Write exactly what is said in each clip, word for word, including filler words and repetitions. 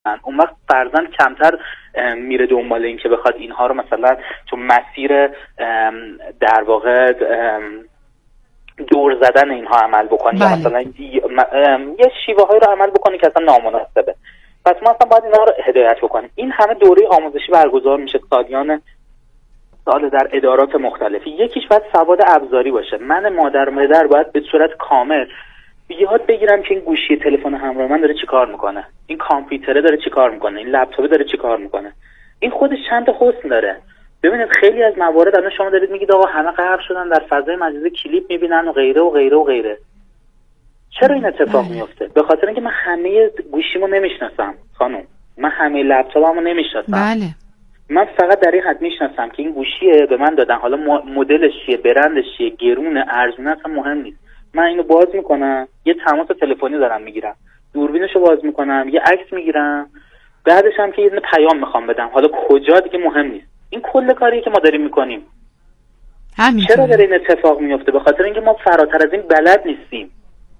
اون وقت فرزند کمتر میره دنبال این که بخواد اینها رو مثلا تو مسیر در واقع دور زدن اینها عمل بکنه یا مثلا یه شیوه های رو عمل بکنه که اصلا نامناسبه. پس ما اصلا باید اینها رو هدایت بکنیم. این همه دوره آموزشی برگزار میشه سالیان سال در ادارات مختلفی. یکیش باید سواد ابزاری باشه. من مادر مادر باید به صورت کامل یاد بگیرم که این گوشی تلفن همراه من داره چیکار میکنه، این کامپیوتره داره چیکار میکنه، این لپتاپ داره چیکار میکنه. این خودش چند تا حسن داره. ببینید خیلی از موارد الان شما دارید میگید آقا همه غرق شدن در فضای مجازی کلیپ میبینن و غیره و غیره و غیره. چرا این اتفاق میفته؟ به خاطر اینکه من همه گوشیمو نمیشناسم خانم، من همه لپتاپمو نمیشناسم. بله. من فقط در این حد میشناسم که این گوشیه به من دادن، حالا مدلش چیه، برندش چیه، گرونه، ارزونه، اصلا مهم نیست. من اینو باز میکنم، یه تماس تلفنی دارم میگیرم، دوربینشو باز میکنم، یه عکس میگیرم، بعدش هم که یه پیام میخوام بدم، حالا کجا دیگه مهم نیست. این کل کاریه که ما داریم میکنیم. همینطوره. چرا داره این اتفاق میفته؟ به خاطر اینکه ما فراتر از این بلد نیستیم.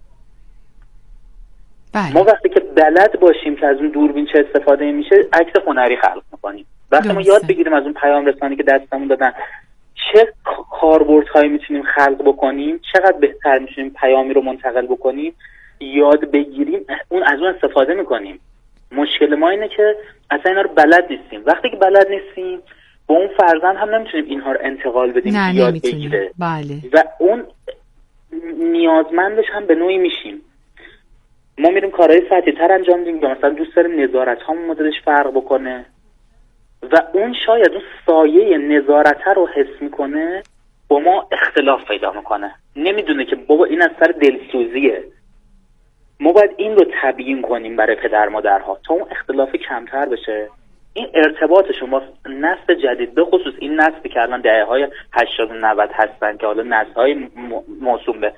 بله. ما وقتی که بلد باشیم که از اون دوربین چه استفاده میشه، عکس هنری خلق میکنیم. وقتی ما یاد بگیریم از اون پیام رسانی که دستمون دادن چه کاربردهایی میتونیم خلق بکنیم، چقدر بهتر میتونیم پیامی رو منتقل بکنیم، یاد بگیریم، اون از اون استفاده میکنیم. مشکل ما اینه که اصلا اینا رو بلد نیستیم. وقتی که بلد نیستیم با اون فرزند هم نمیتونیم اینها رو انتقال بدیم نه یاد نمیتونیم. بگیره. بله. و اون نیازمندش هم به نوعی میشیم. ما میریم کارهای سطحی تر انجام میدیم، مثلا دوست داریم نظارت ها مدلش فرق بکنه و اون شاید اون سایه نظارت رو حس میکنه، با ما اختلاف پیدا میکنه، نمیدونه که بابا این از سر دلسوزیه. ما باید این رو تبیین کنیم برای پدر مادرها تا اون اختلاف کمتر بشه. این ارتباطشون با نسل جدید، به خصوص این نسلی که الان دهه های هشتاد و نود هستن که حالا نسل های موسوم به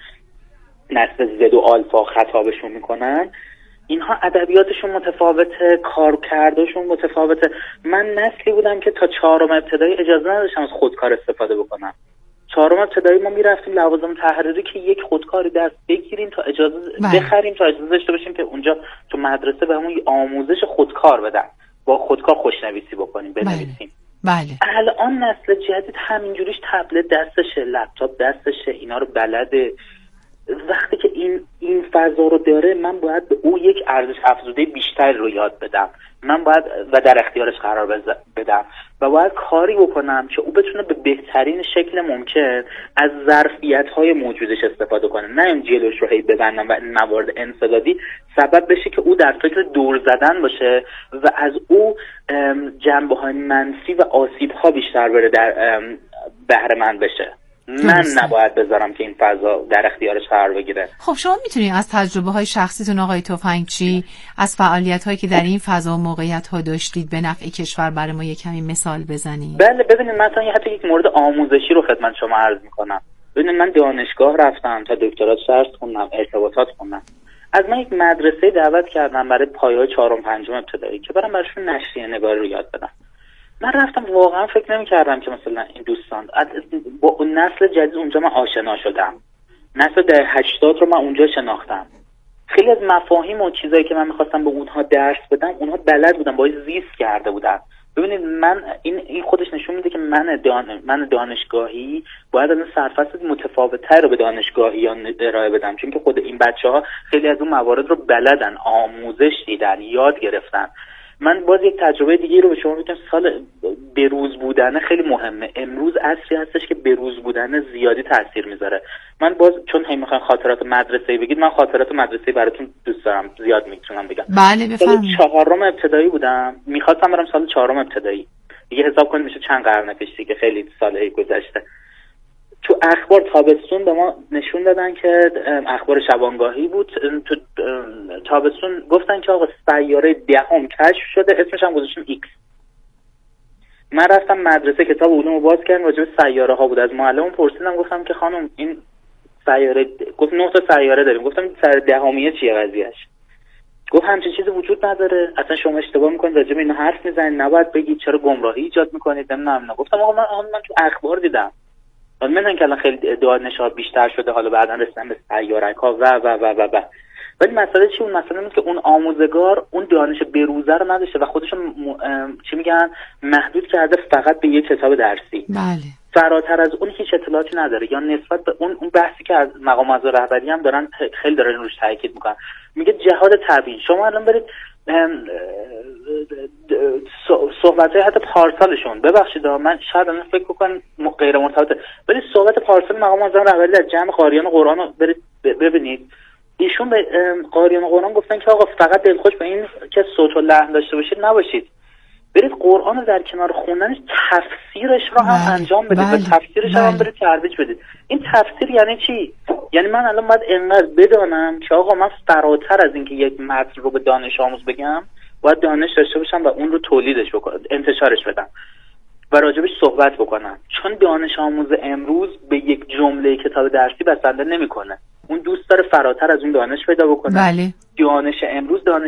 نسل زد و آلفا خطابشون میکنن، اینها ادبیاتشون متفاوته، کارکردشون متفاوته. من نسلی بودم که تا چهارم ابتدایی اجازه نداشتم از خودکار استفاده بکنم. چهارم ابتدایی ما میرفتیم لوازم تحریری که یک خودکاری دست بگیریم تا اجازه بله. بخریم تا اجازه داشته باشیم که اونجا تو مدرسه بهمون آموزش خودکار بدن، با خودکار خوشنویسی بکنیم، بنویسیم. بله. الان نسل جدید همینجوریش تبلت دستشه، لپتاپ دستشه، اینا رو بلده. وقتی که این این فضا رو داره، من باید به او یک ارزش افزوده بیشتر رو یاد بدم، من باید و در اختیارش قرار بدم و باید کاری بکنم که او بتونه به بهترین شکل ممکن از ظرفیت‌های موجودش استفاده کنه، نه اون جلوش رو هی ببندم و این موارد انسدادی سبب بشه که او در فکر دور زدن باشه و از او جنبه‌های منفی و آسیب‌ها بیشتر بره در بهره مند بشه. من نباید بذارم که این فضا در اختیارش قرار بگیره. خب شما میتونید از تجربه های شخصیتون آقای تفنگچی، از فعالیت هایی که در این فضا و موقعیت ها داشتید به نفع کشور برای ما یک کمی مثال بزنید؟ بله ببینید، مثلا حتی یک مورد آموزشی رو خدمت شما عرض میکنم. ببینید من دانشگاه رفتم تا دکترا درس خوندم، ارتباطات خوندم. از من یک مدرسه دعوت کردم برای پایه‌های چهارم پنجم ابتدایی که برام براشون نشریه نگاری رو یاد بدم. من رفتم واقعا فکر نمی کردم که مثلا این دوستان با نسل جدید اونجا من آشنا شدم. نسل ده هشتاد رو من اونجا شناختم. خیلی از مفاهیم و چیزایی که من میخواستم به اونها درس بدم اونها بلد بودن، باید زیست کرده بودن. ببینید من این این خودش نشون میده که من دان من دانشگاهی باید از سرفصل متفاوت‌تر رو به دانشگاهیان ارائه بدم، چون که خود این بچه‌ها خیلی از اون موارد رو بلدن، آموزش دیدن، یاد گرفتن. من باز یک تجربه دیگه رو به شما میگم. سال بروز بودن خیلی مهمه. امروز عصری هستش که بروز بودن زیادی تاثیر میذاره. من باز چون هی میخوام خاطرات مدرسه‌ای بگید، من خاطرات مدرسه‌ای براتون دوست دارم، زیاد میتونم بگم. بله بفرمایید. سال چهارم ابتدایی بودم، میخواستم برم سال چهارم ابتدایی. دیگه حساب کنید میشه چند قرن پیش دیگه، خیلی سالهای گذشته. تو اخبار تابستون به ما نشون دادن که اخبار شبانگاهی بود، تو تابستون گفتن که آقا سیاره دهم کشف شده، اسمش هم گذاشتن ایکس. من رفتم مدرسه کتاب علوم رو باز کردم، راجع به سیاره ها بود. از معلم پرسیدم، گفتم که خانم این سیاره، گفت نه تا سیاره داریم. گفتم سیاره دهمیه چیه قضیهش؟ گفت همچین چیزی وجود نداره، اصلا شما اشتباه میکنید، راجع به اینا حرف میزنید، نباید بگید، چرا گمراهی ایجاد میکنید. نمیدونم. گفتم آقا من من تو اخبار دیدم. من که الان خیلی دانش‌ها بیشتر شده، حالا بعداً رسیدن به سیاره‌ها و و و و و ولی مسئله چی؟ اون مسئله اینه که اون آموزگار اون دانش بروزه رو نداشته و خودش چی میگن محدود کرده فقط به یه کتاب درسی. بله. فراتر از اون هیچ اطلاعاتی نداره. یا نسبت به اون اون بحثی که از مقام معظم رهبری هم دارن خیلی دارن روش تاکید میکنن، میگه جهاد تبیین. شما الان برید صحبت‌های حتی پارسالشون، ببخشید من شاید الان فکر کنم غیر مرتبطه، ولی صحبت پارسال مقام معظم رهبری در جمع قاریان قرآن رو برید ببینید. ایشون به قاریان قرآن گفتن که آقا فقط دلخوش به این که صوت و لحن داشته باشید نباشید، برید قرآن رو در کنار خوندنش تفسیرش رو هم بله. انجام بدید بله. و تفسیرش بله. هم برید ترویج بدید. این تفسیر یعنی چی؟ یعنی من الان باید اینقدر بدانم که آقا من فراتر از اینکه یک متن رو به دانش آموز بگم باید دانش داشته باشم و اون رو تولیدش بکنم، انتشارش بدم و راجبش صحبت بکنم. چون دانش آموز امروز به یک جمله کتاب درسی بسنده نمیکنه، اون دوست داره فراتر از اون دانش پیدا بکنه. بله. دانش امروز دانش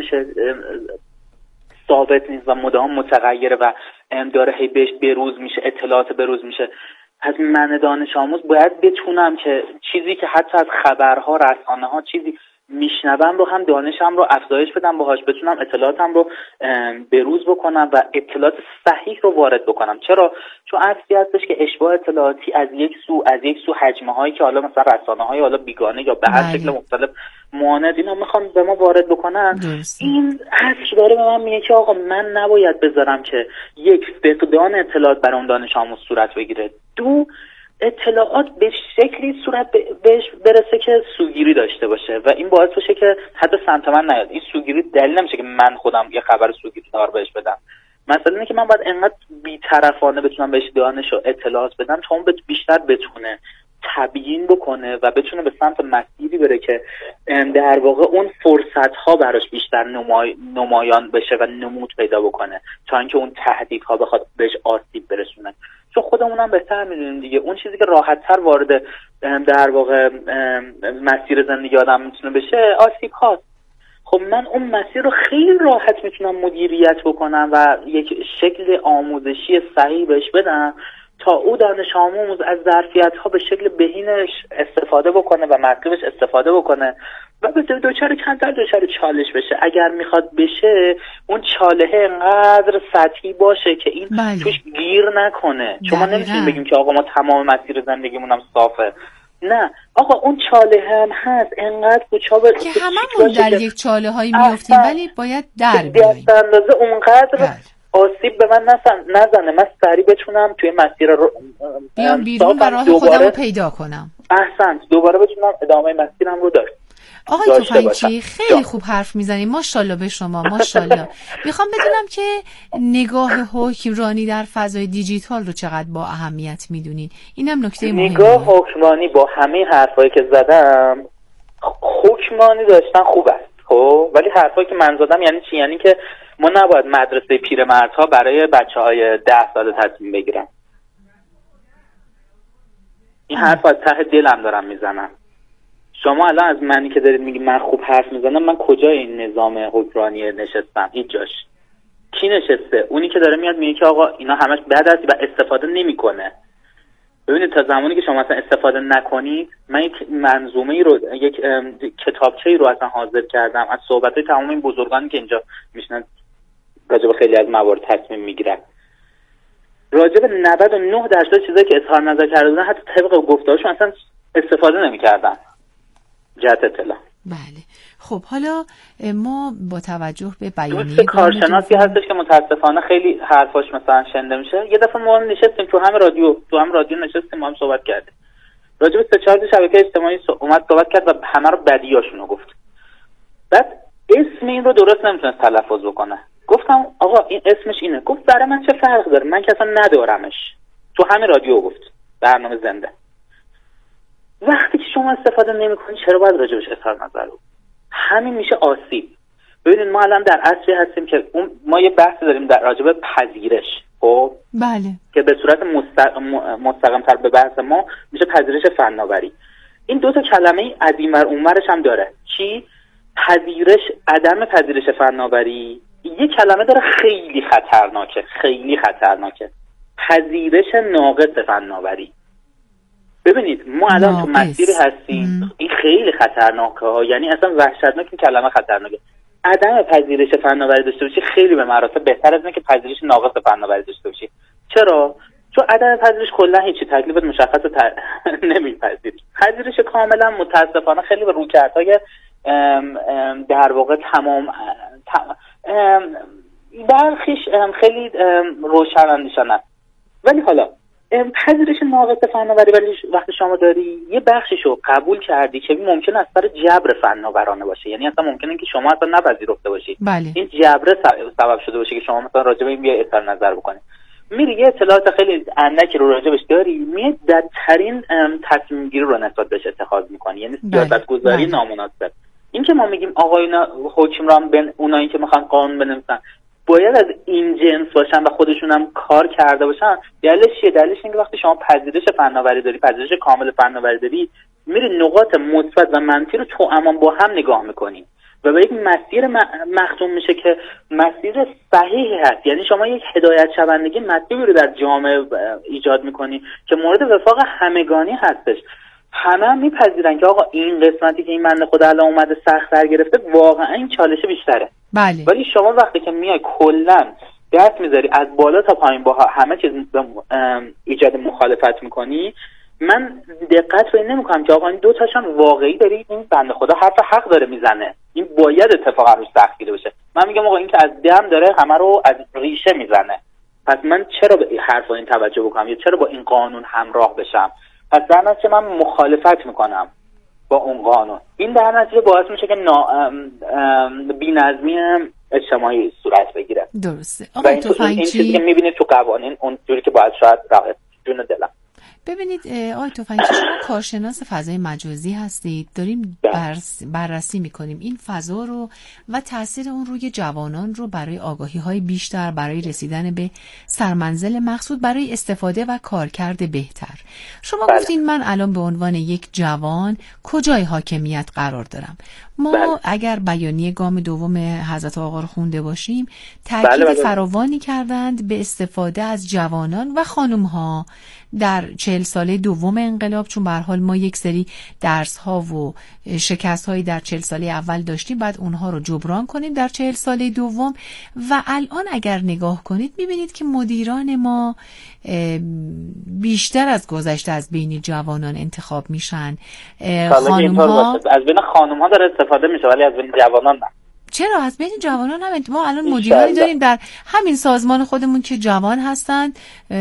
ثابت نیست و مدام متغیره و داره هی بهش بروز میشه، اطلاعات بروز میشه. از من دانش آموز باید بتونم که چیزی که حتی از خبرها، رسانه ها چیزی میشنوم رو هم دانشم رو افزایش بدم، باهاش بتونم اطلاعاتم رو بروز بکنم و اطلاعات صحیح رو وارد بکنم. چرا؟ چون اصلی هستش که اشباع اطلاعاتی از یک سو از یک سو حجمه هایی که حالا مثلا رسانه های حالا بیگانه یا به هر شکل مختلف معاند اینا میخوان به ما وارد بکنن درست. این اصل داره به من میگه که آقا من نباید بذارم که یک فقدان اطلاعات برای اون دانش آموز صورت بگیره، دو اطلاعات به شکلی صورت بهش برسه که سوگیری داشته باشه و این باعث بشه که حتی سمت من نیاد. این سوگیری دلیل نمیشه که من خودم یه خبر سوگیری دار بهش بدم. مثلا اینه که من باید انقدر بی‌طرفانه بتونم بهش دانش و اطلاعات بدم تا اون بیشتر بتونه تبیین بکنه و بتونه به سمت مسیری بره که در واقع اون فرصت‌ها براش بیشتر نمای... نمایان بشه و نمود پیدا بکنه تا اینکه اون تهدیدها بخواد بهش آسیب برسونه. چون خودمون هم بهتر میدونیم دیگه، اون چیزی که راحت‌تر وارد در واقع مسیر زندگی آدم میتونه بشه آسیب هاست. خب من اون مسیر رو خیلی راحت میتونم مدیریت بکنم و یک شکل آموزشی صحیح بهش بدم تا او دانش آموز از ظرفیت‌ها به شکل بهینش استفاده بکنه و مطلوبش استفاده بکنه و به دوچار کمتر دوچار چالش بشه. اگر میخواد بشه اون چالش انقدر سطحی باشه که این بله. توش گیر نکنه. چون ما نمیتونیم بگیم که آقا ما تمام مسیر زندگیمون هم صافه. نه آقا اون چاله هم هست انقدر کوچا به که هممون در یک چاله هایی میافتیم ولی باید در بیاییم دست اندازه اونقدر بله. آسیب به من نزنه، من سریع بتونم توی مسیر رو بیام بیرون و راه خودم رو پیدا کنم. احسنت، دوباره بتونم ادامه مسیرم رو داشت. آقای توفنگچی خیلی خوب حرف میزنید، ماشاءالله به شما، ماشاءالله. میخوام بدونم که نگاه حکمرانی در فضای دیجیتال رو چقدر با اهمیت میدونین؟ اینم نکته مهمه. نگاه حکمرانی با همه حرفایی که زدم، حکمرانی داشتن خوب است خب، ولی حرفایی که من زدم یعنی چی؟ یعنی که ما نباید مدرسه پیرمردها برای بچه‌های ده ساله تصمیم بگیرن. این حرف از ته دلم دارم میزنم. شما الان از منی که دارید میگید من خوب حرف میزنم، من کجای این نظام حکمرانی نشستم؟ هیچ جاش. کی نشسته؟ اونی که داره میاد میگه که آقا اینا همش بد است و استفاده نمیکنه. ببینید تا زمانی که شما اصلا استفاده نکنید، من یک منظومه رو، یک کتابچه‌ای رو اصلا حاضر کردم از صحبت‌های تمام این بزرگانی که اینجا میشنن راجع به خیلی از موارد تصمیم میگیرن. راجع به نود و نه درصد چیزایی که اظهار نظر کرده بودن حتی طبق گفتارشون اصلا استفاده نمی‌کردن. جهت اطلاع. بله. خب حالا ما با توجه به بیانیه دوست کارشناسی هستش که متاسفانه خیلی حرفاش مثلا شنیده میشه. یه دفعه ما نشستیم تو هم رادیو، تو هم رادیو نشستیم ما هم صحبت کردیم. راجع به سه چهار شبکه اجتماعی اومد صحبت کرد و همه رو بدیاشونو گفت. بعد اسم این رو درست نمیتونست تلفظ بکنه. گفتم آقا این اسمش اینه. گفت برای من چه فرق داره؟ من که اصلا ندارمش. تو همین رادیو گفت. برنامه زنده. وقتی که شما استفاده نمی‌کنید چرا باید راجبش اظهار نظر رو؟ همین میشه آسیب. ببینید ما الان در عصری هستیم که اون ما یه بحثی داریم در راجب پذیرش، خب بله، که به صورت مستق... مستقیم‌تر به بحث ما میشه پذیرش فناوری. این دو تا کلمه از این ور اون ورش هم داره. چی؟ پذیرش، عدم پذیرش فناوری یه کلمه داره خیلی خطرناکه، خیلی خطرناکه. پذیرش ناقص فناوری. ببینید ما الان تو مسیری هستیم ام. این خیلی خطرناکه ها، یعنی اصلا وحشتناک، این کلمه خطرناکه. عدم پذیرش فناوری داشته باشی خیلی به مراتب بهتر از اینه که پذیرش ناقص فناوری داشته باشی. چرا؟ چون عدم پذیرش کلا هیچی، تکلیفت مشخصه، تر... نمیپذیری. پذیرش کاملا متاسفانه خیلی به رویکردهای در واقع تمام برخیش خیلی روشن‌اندیشانه. ولی حالا پذیرش ناقص فناوری، ولی وقتی شما داری یه بخشیشو قبول کردی که ممکنه از سر جبر فناورانه باشه، یعنی اصلا ممکنه که شما اصلا نپذیرفته باشی، بله. این جبر سبب شده باشه که شما مثلا راجع به این بیا اظهار نظر بکنی، میری یه اطلاعات خیلی اندکی رو راجبش داری، میری ددترین تصمیم گیری رو نسبت بهش اتخاذ میکنی، یعنی سیاست گذاری نامناسب. این که ما میگیم آقایون حکمران بن اونایی که میخوان قانون بنویسن باید از این جنس باشن و خودشون هم کار کرده باشن، دلیلش چیه؟ دلیلش اینه که وقتی شما پذیرش فناوری داری، پذیرش کامل فناوری داری، میری نقاط مثبت و منفی رو توامان با هم نگاه میکنی و به یک مسیر مختوم میشه که مسیر صحیحی هست. یعنی شما یک هدایت شوندگی مسیری رو در جامعه ایجاد میکنی که مورد وفاق همگانی هستش. همه هم میپذیرن که آقا این قسمتی که این بنده خدا الان اومده سخت سر گرفته واقعا این چالش بیشتره. بله. ولی شما وقتی که میای کلا دست میذاری از بالا تا پایین با همه چیز ایجاد مخالفت میکنی، من دقت رو این نمیکنم که آقا این دو تاشون واقعی داری، این بنده خدا حرف حق داره میزنه، این باید اتفاقا روش سخت گیره بشه. من میگم آقا این که از دم داره همه رو از ریشه میزنه، پس من چرا به حرف این توجه بکنم یا چرا با این قانون همراه بشم؟ پس در نتیجه من مخالفت میکنم با اون قانون. این در نتیجه باعث میشه که بی‌نظمی اجتماعی صورت بگیره. درسته. آقای تفنگچی، این چیزی که میبینید تو قوانین اون جوری که باید شاید رعایت جون دلم. ببینید آقای تفنگچی، شما کارشناس فضای مجازی هستید، داریم برس بررسی میکنیم این فضا رو و تاثیر اون روی جوانان رو برای آگاهی های بیشتر، برای رسیدن به سرمنزل مقصود، برای استفاده و کارکرد بهتر. شما بله. گفتین من الان به عنوان یک جوان کجای حاکمیت قرار دارم؟ ما بله. اگر بیانیه گام دوم حضرت آقا رو خونده باشیم، تاکید بله بله. فراوانی کردند به استفاده از جوانان و خانم ها در چهل ساله دوم انقلاب، چون به هر حال ما یک سری درس ها و شکست هایی در چهل ساله اول داشتیم، بعد اونها رو جبران کنیم در چهل ساله دوم. و الان اگر نگاه کنید میبینید که مدیران ما بیشتر از گذشته از بین جوانان انتخاب میشن. خانم ها از بین خانم ها داره استفاده میشه ولی از بین جوانان نه. چرا؟ از بین جوانان هم ما الان مدیرانی داریم در همین سازمان خودمون که جوان هستند،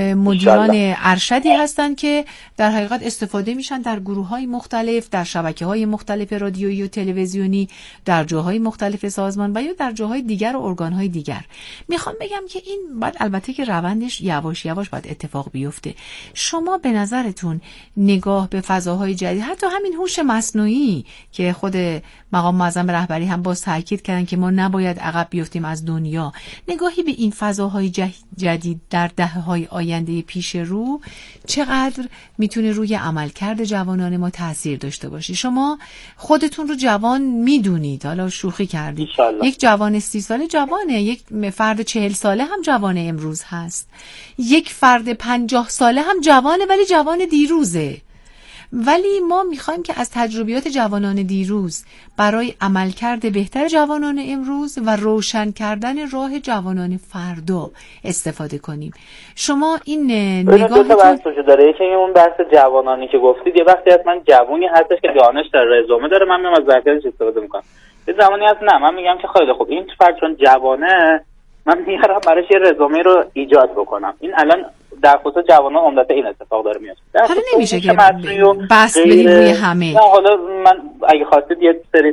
مدیران ارشدی هستند که در حقیقت استفاده میشن در گروه‌های مختلف، در شبکه‌های مختلف رادیویی و تلویزیونی، در جاهای مختلف سازمان و یا در جاهای دیگر و ارگان‌های دیگر. میخوام بگم که این بعد البته که روندش یواش یواش باید اتفاق بیفته. شما به نظرتون نگاه به فضاهای جدید، حتی همین هوش مصنوعی که خود مقام معظم رهبری هم باز تاکید کردن که ما نباید عقب بیفتیم از دنیا، نگاهی به این فضاهای جدید در دهه‌های آینده پیش رو چقدر میتونه روی عملکرد جوانان ما تاثیر داشته باشه؟ شما خودتون رو جوان میدونید، حالا شوخی کردید، یک جوان سی ساله جوانه، یک فرد چهل ساله هم جوانه امروز هست، یک فرد پنجاه ساله هم جوانه ولی جوان دیروزه. ولی ما میخوایم که از تجربیات جوانان دیروز برای عملکرد بهتر جوانان امروز و روشن کردن راه جوانان فردا استفاده کنیم. شما این نگاهتون دو تا بحث وجود داره. یکی اون بحث جوانانی که گفتید، یه وقتی هست من جوانی هستش که دانش در رزومه داره، من میام از ظرفیتش استفاده میکنم. یه زمانی هست نه، من میگم که خیلی خوب این فرد چون جوانه من میارم براش یه رزومه رو ایجاد بکنم. این الان در خصوص جوانان عمدتا این اتفاق داره میفته. حالا نمیشه که بس بدیم روی همه. نه حالا من اگه خواستید یه سری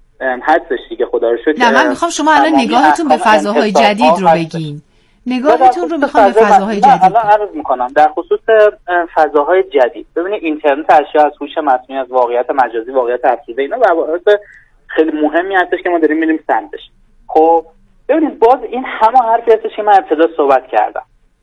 حدسش دیگه خدا رو شکر. نه من میخوام شما الان نگاهتون به فضاهای جدید رو بگین. نگاهتون رو میخوام به فضاهای جدید. الان عرض میکنم در خصوص فضاهای جدید. ببینید اینترنت اشیا، از هوش مصنوعی، از واقعیت مجازی، واقعیت افزوده، اینا مباحث خیلی مهمی هستش که ما داریم میریم سمتش. خب ببینید باز این همه حرفی هستش که من ابتدا صحبت کردم.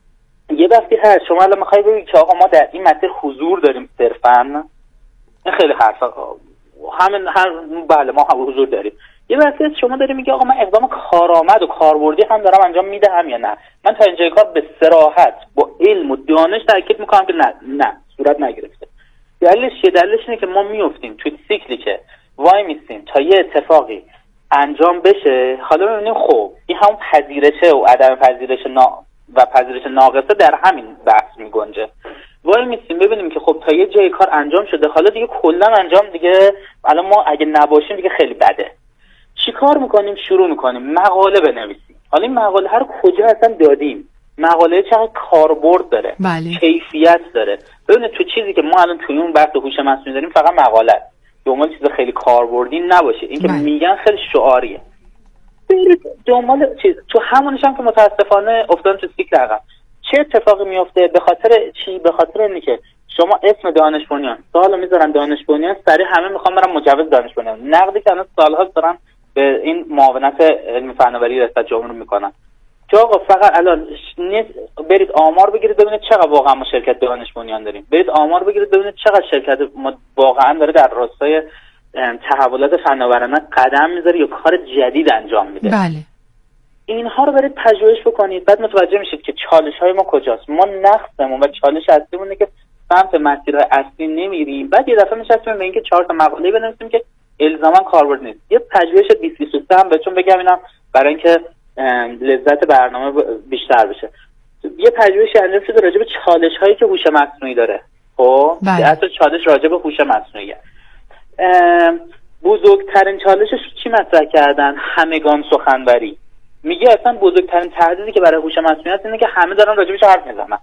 یه وقتی هست شما الان میخوای بگید که آقا ما در این مسیر حضور داریم صرفاً، این خیلی حرفا همین هر بله ما هم حضور داریم. یه وقتی هست شما داری میگی آقا من اقدام کارآمد و کاربردی هم دارم انجام میدم یا نه. من تا اینجای کار به صراحت با علم و دانش تاکید میکنم که نه نه صورت نگرفته. دلیلش چیه؟ دلیلش اینه که ما میافتیم تو سیکلی که وای میستیم تا یه اتفاقی انجام بشه. حالا ببینیم خب این همون پذیرشه و عدم پذیرش نا... و پذیرش ناقصه در همین بحث میگنجه. وای میستیم ببینیم که خب تا یه جای کار انجام شده، حالا دیگه کلا انجام دیگه الان ما اگه نباشیم دیگه خیلی بده. چی کار میکنیم؟ شروع میکنیم مقاله بنویسیم. حالا این مقاله هر کجا اصلا دادیم، مقاله چقدر کاربرد داره، بله. کیفیت داره. ببینید تو چیزی که ما الان توی اون بحث هوش مصنوعی داریم فقط مقاله است، دنبال چیز خیلی کاربردی نباشه. این که بله. میگن خیلی شعاریه. برید دنبال چیز تو همونش هم که متاسفانه افتادن تو سیکل عقب. چه اتفاقی میفته؟ به خاطر چی؟ به خاطر اینه که شما اسم دانش بنیان سوالو میذارن دانش بنیان، سریع همه میخوان برن مجوز دانش بنیان. نقدی که الان سال‌ها دارن به این معاونت علمی فناوری ریاست جمهوری میکنن که آقا فقط الان برید آمار بگیرید ببینید چقدر واقعا ما شرکت دانش بنیان داریم، برید آمار بگیرید ببینید چقدر شرکت ما واقعا داره در راستای تحولات فناورانه قدم میذاره یا کار جدید انجام میده. بله. اینها رو برید پژوهش بکنید، بعد متوجه میشید که چالش های ما کجاست. ما نقصمون و چالش اصلیمون اینه که سمت مسیرهای اصلی نمیریم. بعد یه دفعه میشستیم به اینکه چهار تا مقاله بنویسیم که الزاما کاربرد نیست. یه پژوهش بیست بیست و سه هم بهتون بگم اینا برای اینکه لذت برنامه بیشتر بشه. یه پژوهشی انجام شده راجع به چالش هایی که هوش مصنوعی داره. خب اصلا چالش راجع به هوش مصنوعیه. بزرگترین چالشش چی مطرح کردن؟ همگان سخنوری. میگه اصلا بزرگترین تهدیدی که برای هوش مصنوعی هست اینه که همه دارن راجبش حرف میزنن.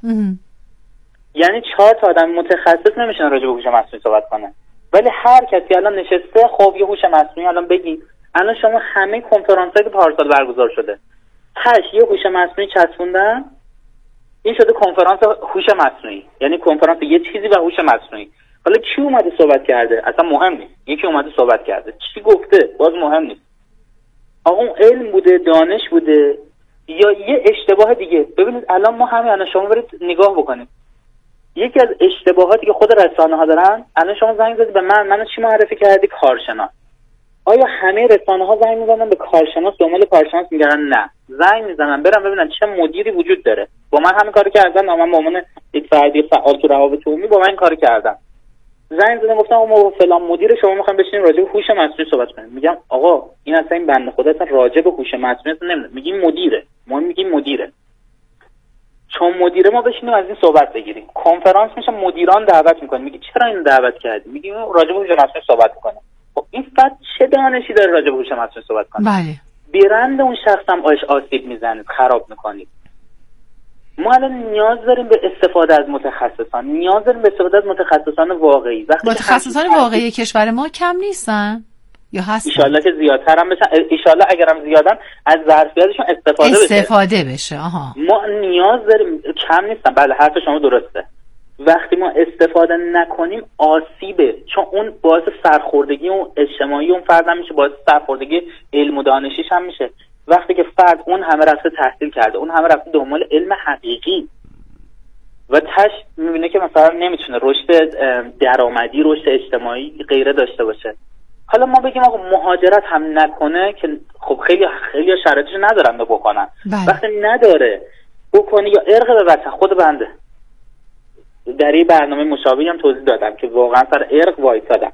یعنی چهار تا آدم متخصص نمیشن راجب هوش مصنوعی صحبت کنه، ولی هر کسی الان نشسته خب یه هوش مصنوعی الان بگی. الان شما همه کنفرانسایی که پارسال برگزار شده تاش یه هوش مصنوعی چسبوندن، این شده کنفرانس هوش مصنوعی، یعنی کنفرانس یه چیزی و هوش مصنوعی. حالا کی اومده صحبت کرده اصلا مهم نیست، یکی اومده صحبت کرده چی گفته باز مهم نیست. آقا اون علم بوده، دانش بوده یا یه اشتباه دیگه. ببینید الان ما همه الان شما برید نگاه بکنید، یکی از اشتباهاتی که خود رسانه ها دارن، الان شما زنگ زدید به من، منو چی معرفی کردی؟ کارشناس. آیا همه رسانه ها زنگ میزنن به کارشناس دنبال کارشناس میگردن؟ نه، زنگ میزنن برن ببینن چه مدیری وجود داره. با من همین کارو کردن، من به عنوان یک فردی فعال تو روابط عمومی با من این کارو کردن. زنگ زدم گفتم ما فلان مدیر شما میخوام بشینیم راجع به هوش مصنوعی صحبت کنیم. میگم آقا این اصلا این بنده خدا اصلا راجع به هوش مصنوعی نمیدونه، میگیم مدیره، ما میگیم مدیره. چون مدیره ما بشینیم از این صحبت بگیریم. کنفرانس میشه مدیران دعوت میکنه، میگی چرا اینو دعوت کردی؟ میگیم راجع به هوش مصنوعی صحبت میکنه. خب این فرد چه دانشی داره راجع به هوش مصنوعی صحبت کنه؟ بله. برند اون شخص هم آش آسیب میزنید، خراب میکنید. ما الان نیاز داریم به استفاده از متخصصان، نیاز داریم به استفاده از متخصصان واقعی. وقتی متخصصان واقعی کشور ما کم نیستن یا هستن؟ ایشالله که زیادتر هم بشن، ایشالله اگرم زیادن از ظرفیتشون استفاده بشه. استفاده بشه. آها. ما نیاز داریم، کم نیستن. بله حرف شما درسته. وقتی ما استفاده نکنیم آسیبه، چون اون باعث سرخوردگی اون اجتماعی اون فرد هم میشه، باعث سرخوردگی علم و دانشیش هم میشه. وقتی که فرد اون همه رفته تحصیل کرده، اون همه رفته دنبال علم حقیقی و تش میبینه که مثلا نمیتونه رشد درآمدی، رشد اجتماعی غیره داشته باشه. حالا ما بگیم آقا مهاجرت هم نکنه که خب خیلی خیلی شرایطش ندارن بکنن. بله. وقتی نداره بکنه یا ارق به وطن، خود بنده در این برنامه مشابهی هم توضیح دادم که واقعا سر ارق وایسادم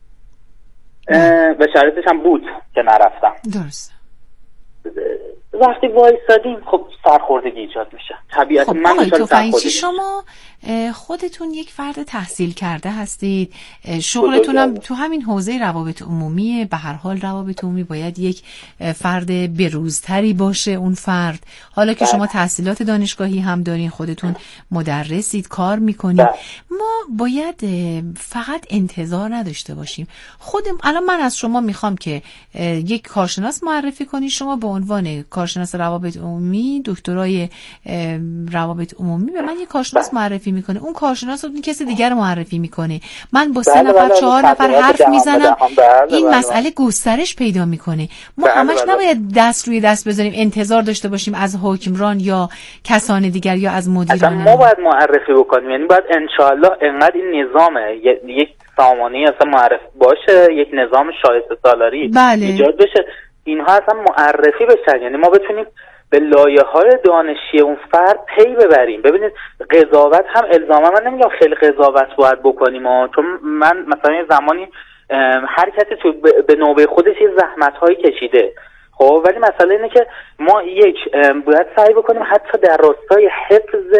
و شرایطش هم بود که نرفتم. درست. وقتی وایسادیم خب سرخوردگی ایجاد میشه. طبیعت خب من میشه سرخوردگی. شما خودتون یک فرد تحصیل کرده هستید، شغلتون هم تو همین حوزه روابط عمومیه. به هر حال روابط عمومی باید یک فرد بروزتری باشه اون فرد. حالا که شما تحصیلات دانشگاهی هم دارین، خودتون مدرسید، کار میکنید، ما باید فقط انتظار نداشته باشیم. خودم الان من از شما میخوام که یک کارشناس معرفی کنی، شما به عنوان کارشناس روابط عمومی، دکترای روابط عمومی به من یک کارشناس معرفی میکنه، اون کارشناس اون کسی دیگر رو معرفی میکنه، من با سه نفر چهار نفر حرف میزنم، این مسئله گسترش پیدا میکنه. ما همش نباید دست روی دست بذاریم انتظار داشته باشیم از حکمران یا کسان دیگر یا از مدیران. ما باید معرفی بکنیم، یعنی باید انشاءالله انقدر این نظامه یک سامانه اصلا معرف باشه، یک نظام شایسته سالاری بله. ایجاد بشه، اینها اصلا معرفی بشن، یعنی ما بتونیم به لایه‌های دانشی اون فرد پی ببریم. ببینید قضاوت هم الزاما، من نمیگم خیلی قضاوت باید بکنیم ها، چون من مثلا یه زمانی هر کسی تو به نوبه خودش یه زحمت‌هایی کشیده، خب ولی مسئله اینه که ما یک باید سعی بکنیم حتی در راستای حفظ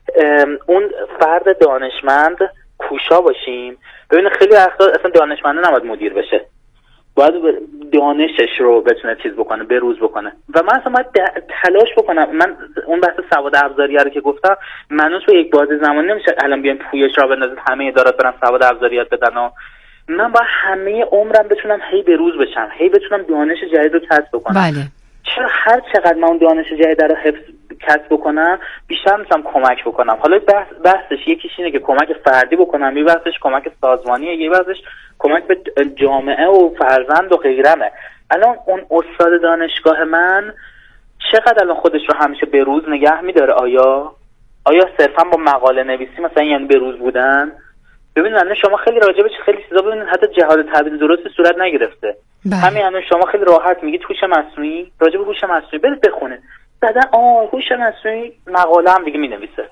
اون فرد دانشمند کوشا باشیم. ببینید خیلی وقتا اصلا دانشمنده نباید مدیر بشه، باید دانشش رو بتونه چیز بکنه، بروز بکنه. و من اصلا باید تلاش بکنم. من اون بحث سواد افزاریه رو که گفتم، منوش به یک بازه زمان نمیشه الان بیایم پویش را بندازید همه ادارات برن سواد افزاریات بدن و من باید همه عمرم بتونم هی بروز بشم، هی بتونم دانش جدید رو کسب بکنم. بله. چرا هر چقدر من اون دانش جدید رو حفظ کسب بکنم بیشتر میتونم کمک بکنم. حالا بحث بحثش یکیش اینه که کمک فردی بکنم، یه بحثش کمک سازمانیه، یه بحثش کمک به جامعه و فرزند و غیرمه. الان اون استاد دانشگاه من چقدر الان خودش رو همیشه به روز نگه میداره؟ آیا آیا صرفا با مقاله نویسی مثلا یعنی به روز بودن؟ ببینید الان شما خیلی راجع به خیلی چیزا ببینید حتی جهاد تبدیل درست صورت نگرفته. همین الان شما خیلی راحت میگید هوش مصنوعی، راجع به هوش مصنوعی برید بخونید، بعدا آه هوش مصنوعی مقاله هم دیگه مینویسه.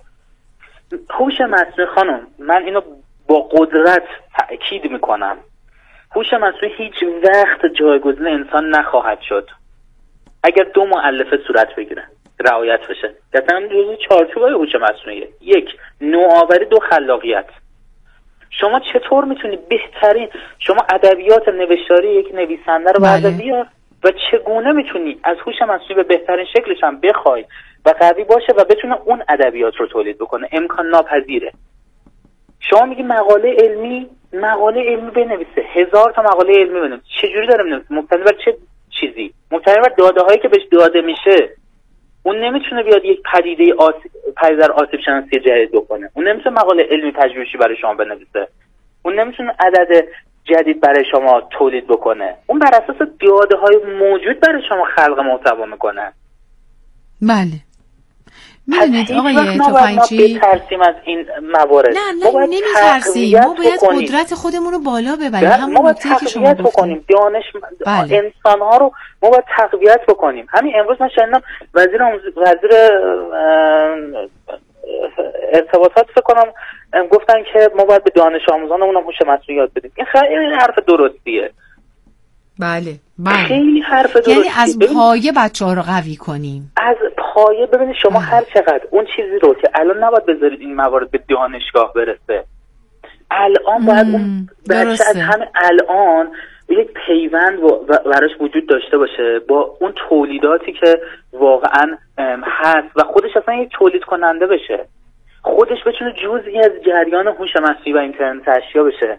هوش مصنوعی خانم، من اینو با قدرت تأکید میکنم، هوش مصنوعی هیچ وقت جایگزین انسان نخواهد شد اگر دو مؤلفه صورت بگیره، رعایت بشه. مثلا جزء چارچوبای هوش مصنوعی یک نوآوری، دو خلاقیت. شما چطور میتونی بهترین، شما ادبیات نوشتاری یک نویسنده رو بردار بیار و چگونه میتونی از هوش مصنوعی به بهترین شکلش هم بخوای و قوی باشه و بتونه اون ادبیات رو تولید بکنه؟ امکان ناپذیره. شما میگی مقاله علمی، مقاله علمی بنویسه، هزار تا مقاله علمی بنویسه، چجوری داره مینویسه؟ مبتنی بر چه چیزی؟ مبتنی بر داده هایی که بهش داده میشه. اون نمیتونه بیاد یک پدیده آسیب پدیده آسیب شناسی جدید بکنه. اون نمیتونه مقاله علمی پژوهشی برای شما بنویسه. اون نمیتونه عدد جدید برای شما تولید بکنه. اون بر اساس داده های موجود برای شما خلق محتوا میکنه. بله. میدونید آقای تفنگچی، ما بترسیم از این موارد. نه نه نمیترسیم، ما باید قدرت خودمون رو بالا ببریم. همون نکته که شما بکنیم، دانش بله. انسان ها رو ما باید تقویت بکنیم. همین امروز من شنیدم وزیر آموز... وزیر ارتباطات فکر کنم گفتن که ما باید به دانش آموزانمون هم هوش مصنوعی یاد بدیم. این خیلی حرف درستیه. بله بله. خیلی حرف درستیه. یعنی از پایه بچه‌ها رو قوی کنیم. از پایه. ببینید شما آه. هر چقدر اون چیزی رو که الان نباید بذارید این موارد به دانشگاه برسه، الان باید اون بچه از همه الان یک پیوند براش وجود داشته باشه با اون تولیداتی که واقعا هست و خودش اصلا یک تولید کننده بشه، خودش بتونه جزئی از جریان هوش مصنوعی و اینترنت اشیا بشه.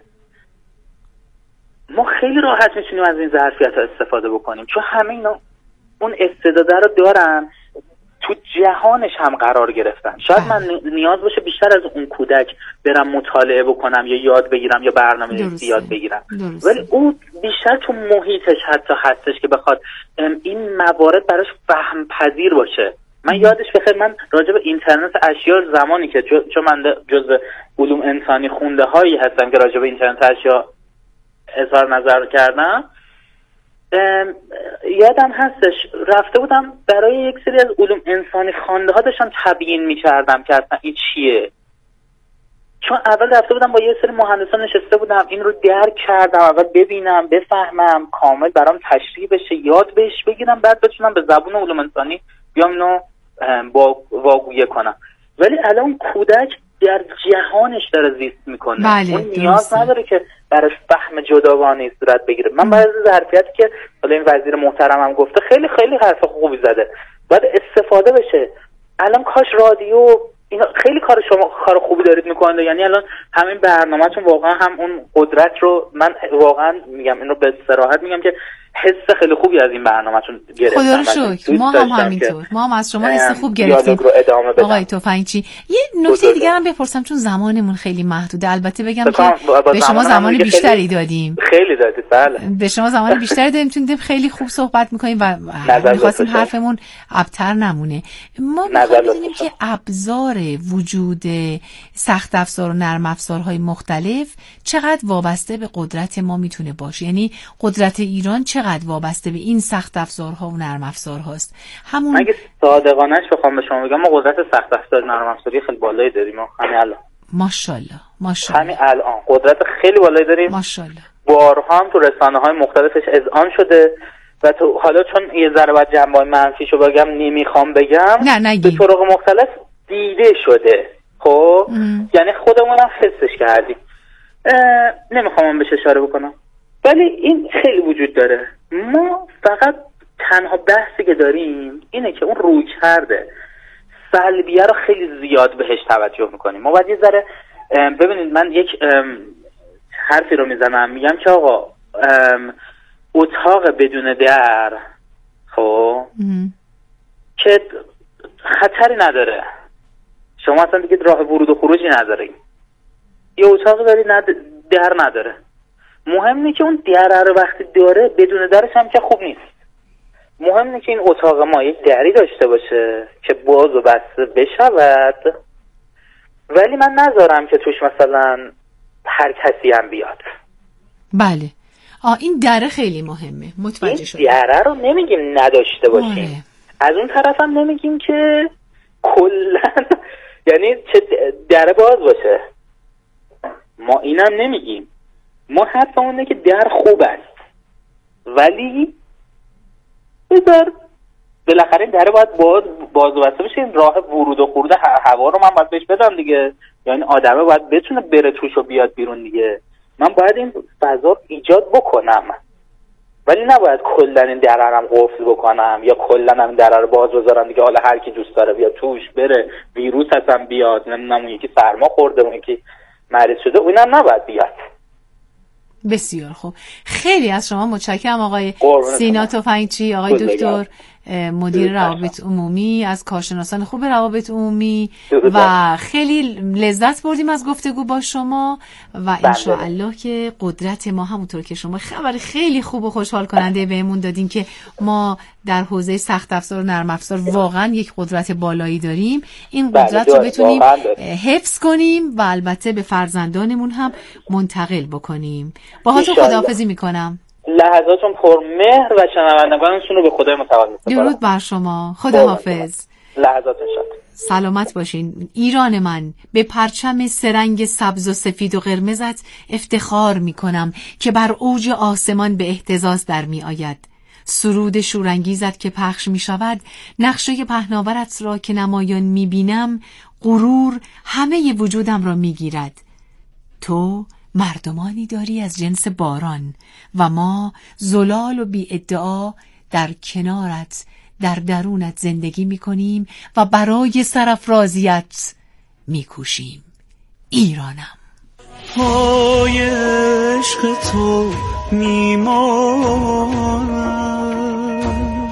ما خیلی راحت میتونیم از این ظرفیت ها استفاده بکنیم چون همه اینا اون استعداده رو دارن، تو جهانش هم قرار گرفتن. شاید من نیاز باشه بیشتر از اون کودک برم مطالعه بکنم یا یاد بگیرم یا برنامه‌نویسی یاد بگیرم، ولی اون بیشتر تو محیطش حتی هستش که بخواد این موارد براش فهم پذیر باشه. من یادش بخیر، من راجع به اینترنت اشیا زمانی که چون من جزء علوم انسانی خونده هایی هستم که راجع به اینترنت اشیا اظهار نظر کردم، یادم هستش رفته بودم برای یک سری از علوم انسانی خوانده ها داشتم تبیین می‌کردم که اصلا این چیه. چون اول رفته بودم با یه سری مهندسان نشسته بودم این رو درک کردم، اول ببینم بفهمم کامل برام تشریح بشه، یاد بهش بگیرم، بعد بتونم به زبون علوم انسانی بیام اینو با واگویه کنم. ولی الان کودک در جهانش داره زیست میکنه. بله، اون نیاز نداره که براش فهم جداگانه صورت بگیره. من باید ظرفیتی که حالا این وزیر محترمم گفته خیلی خیلی حرف خوبی زده، باید استفاده بشه. الان کاش رادیو اینا خیلی کار شما کار خوبی دارید میکنید، یعنی الان همین برنامه‌تون واقعا هم اون قدرت رو، من واقعا میگم این رو به صراحت میگم که حس خیلی خوبی از این برنامه‌تون گرفتم. خدا رو شکر. ما هم همینطور، ما هم از شما حس خوب گرفتیم. آقای تفنگچی، یه نکته دیگه هم بپرسم چون زمانمون خیلی محدوده. البته بگم که به شما زمان بیشتری دادیم. خیلی دادید. بله. به شما زمان بیشتری دادیم، چون خیلی خوب صحبت می‌کنیم و می‌خواستیم حرفمون ابتر نمونه. ما می‌خوایم که ابزار وجود سخت افزار و نرم افزارهای مختلف چقدر وابسته به قدرت ما میتونه باشه، یعنی قدرت ایران چقدر چقدر وابسته به این سخت افزارها و نرم افزارهاست. همون اگه صادقانه‌اش بخوام به شما بگم، ما قدرت سخت افزار نرم افزاری خیلی بالایی داریم. همین الان ماشاءالله ماشاءالله همین الان قدرت خیلی بالایی داریم. ماشاءالله. بارها هم تو رسانه‌های مختلفش اذعان شده و تو حالا چون یه ذره باید جنبه‌های منفیشو بگم، نمیخوام بگم، نه نگی. به طرق مختلف دیده شده. خب یعنی خودمون هم حسش کردیم. نمیخوام بهش اشاره بکنم، ولی این خیلی وجود داره. ما فقط تنها بحثی که داریم اینه که اون روی کرده سلبیه رو خیلی زیاد بهش توجه میکنیم. ما باید یه ذره ببینید، من یک حرفی رو میزنم، میگم که آقا اتاق بدون در خب که خطری نداره، شما اصلا دیگه راه ورود و خروجی نداره. یه اتاق داری ند... در نداره. مهم اینه که اون در رو وقتی داره بدون درش هم که خوب نیست. مهم اینه که این اتاق ما یک دری داشته باشه که باز و بسته بشود، ولی من نذارم که توش مثلا هر کسی هم بیاد. بله. آه این دره خیلی مهمه. متوجه شدم. این دره رو نمیگیم نداشته باشیم. آه. از اون طرف هم نمیگیم که کلن یعنی چه دره باز باشه. ما اینم نمیگیم. ما حرفمون اینه که در خوب است، ولی بذار بالاخره این دره باید باز باز و بسته بشه. این راه ورود و خروج هوا رو من باید بهش بدم دیگه. یعنی آدمه باید بتونه بره توش و بیاد بیرون دیگه. من باید این فضا ایجاد بکنم، ولی نباید کلا این دره رو قفل بکنم یا کلا این دره رو باز بذارم دیگه. حالا هر کی دوست داره بیاد توش بره، ویروس هستم بیاد، نمیدونم اون یکی سرما خورده، اون یکی مریض شده، اونم نباید بیاد. بسیار خوب. خیلی از شما متشکرم آقای سینا تفنگچی، آقای دکتر مدیر روابط عمومی از کارشناسان خوب روابط عمومی، و خیلی لذت بردیم از گفتگو با شما و انشاءالله که قدرت ما همونطور که شما خبر خیلی خوب و خوشحال کننده بهمون دادین که ما در حوزه سخت افزار و نرم افزار واقعا یک قدرت بالایی داریم، این قدرت رو بتونیم حفظ کنیم و البته به فرزندانمون هم منتقل بکنیم. باهاتون خداحافظی میکنم. لحظاتون پرمهر و شنوندگانتون رو به خدای متعال می‌سپارم. درود بر شما. خداحافظ. لحظاتون شاد. سلامت باشین. ایران من، به پرچم سرنگ سبز و سفید و قرمزت افتخار میکنم که بر اوج آسمان به اهتزاز در می آید. سرود شورانگیزت که پخش می شود، نقشه پهناورت را که نمایان می بینم، غرور همه وجودم را می گیرد. تو مردمانی داری از جنس باران و ما زلال و بی ادعا در کنارت در درونت زندگی می کنیم و برای سرافرازیت می کوشیم. ایرانم. پای عشق تو می مانم،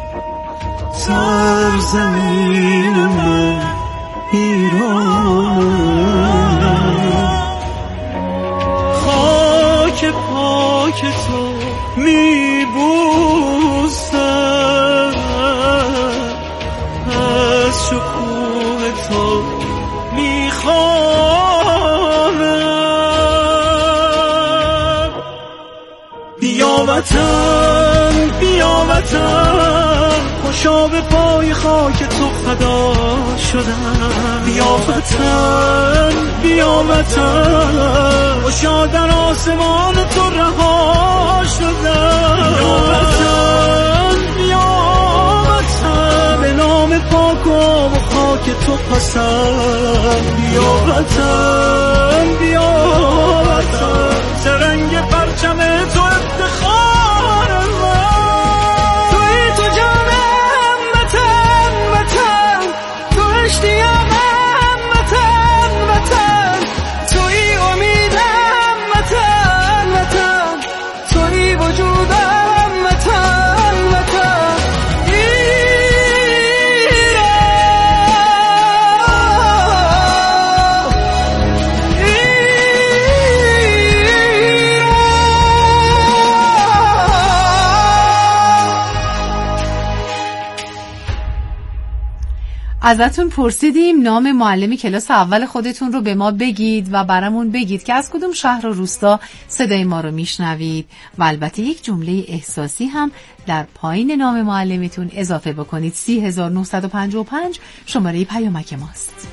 سرزمین من ایرانم، خاک پاک تو می بوسم، از شکوه تو می خوانم. بیا وطن بیا وطن، خوشا به پای خاک تو فدا شدم. بیا وطن بیا وطن، خوشا در آسمان تو رها شدم. بیا وطن بیا وطن، به نام پاک و خاک تو پسند. بیا وطن بیا وطن، سرنگ پرچم تو افتخار من. توی تو جانم وطن وطن، تو اشتیاقم وطن وطن، توی امیدم وطن وطن، توی وجودم وطن وطن. ایران ازتون پرسیدیم نام معلم کلاس اول خودتون رو به ما بگید و برامون بگید که از کدوم شهر و روستا صدای ما رو میشنوید و البته یک جمله احساسی هم در پایین نام معلمتون اضافه بکنید. سی هزار و نهصد و پنجاه و پنج شماره پیامک ماست.